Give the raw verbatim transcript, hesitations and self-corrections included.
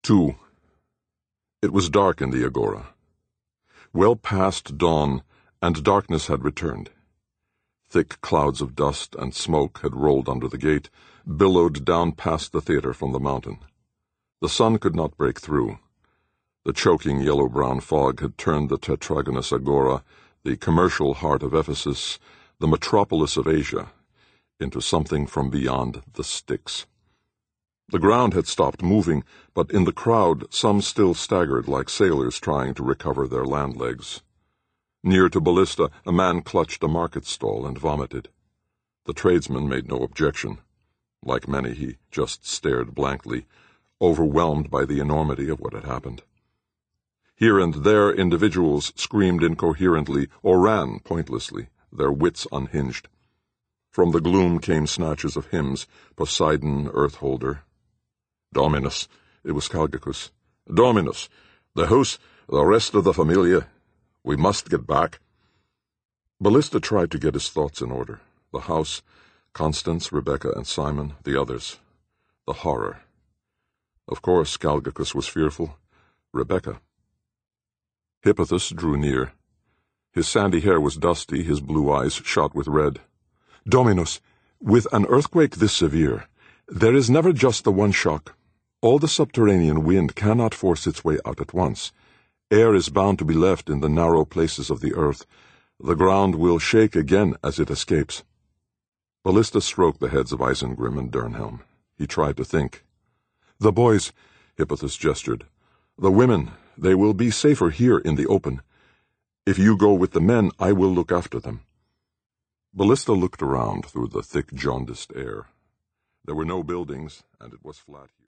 Two. It was dark in the agora. Well past dawn, and darkness had returned. Thick clouds of dust and smoke had rolled under the gate, billowed down past the theater from the mountain. The sun could not break through. The choking yellow-brown fog had turned the tetragonous agora, the commercial heart of Ephesus, the metropolis of Asia, into something from beyond the Styx. The ground had stopped moving, but in the crowd some still staggered like sailors trying to recover their land legs. Near to Ballista, a man clutched a market stall and vomited. The tradesman made no objection. Like many, he just stared blankly, overwhelmed by the enormity of what had happened. Here and there individuals screamed incoherently or ran pointlessly, their wits unhinged. From the gloom came snatches of hymns, Poseidon, Earthholder. Dominus, it was Calgacus. Dominus, the house, the rest of the familia. We must get back. Ballista tried to get his thoughts in order. The house, Constance, Rebecca, and Simon, the others. The horror. Of course, Calgacus was fearful. Rebecca. Hippothus drew near. His sandy hair was dusty, his blue eyes shot with red. Dominus, with an earthquake this severe, there is never just the one shock. All the subterranean wind cannot force its way out at once. Air is bound to be left in the narrow places of the earth. The ground will shake again as it escapes. Ballista stroked the heads of Isengrim and Dernhelm. He tried to think. The boys, Hippothus gestured. The women, they will be safer here in the open. If you go with the men, I will look after them. Ballista looked around through the thick jaundiced air. There were no buildings, and it was flat here.